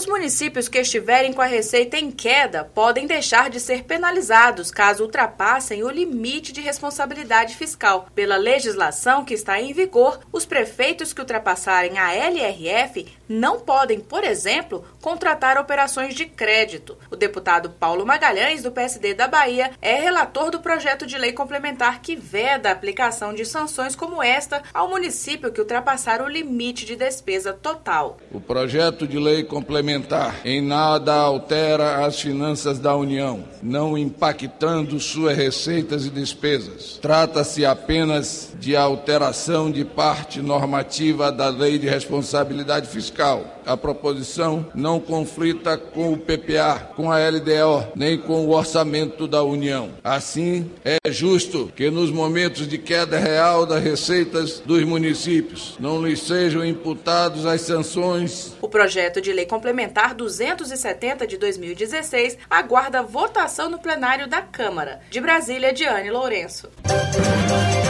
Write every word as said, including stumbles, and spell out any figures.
Os municípios que estiverem com a receita em queda podem deixar de ser penalizados caso ultrapassem o limite de responsabilidade fiscal. Pela legislação que está em vigor, os prefeitos que ultrapassarem a L R F não podem, por exemplo, contratar operações de crédito. O deputado Paulo Magalhães, do P S D da Bahia, é relator do projeto de lei complementar que veda a aplicação de sanções como esta ao município que ultrapassar o limite de despesa total. O projeto de lei complementar em nada altera as finanças da União, não impactando suas receitas e despesas. Trata-se apenas de alteração de parte normativa da Lei de Responsabilidade Fiscal. A proposição não conflita com o P P A, com a L D O, nem com o orçamento da União. Assim, é justo que nos momentos de queda real das receitas dos municípios não lhes sejam imputados as sanções. O projeto de lei complementar duzentos e setenta de dois mil e dezesseis aguarda votação no plenário da Câmara. De Brasília, Diane Lourenço.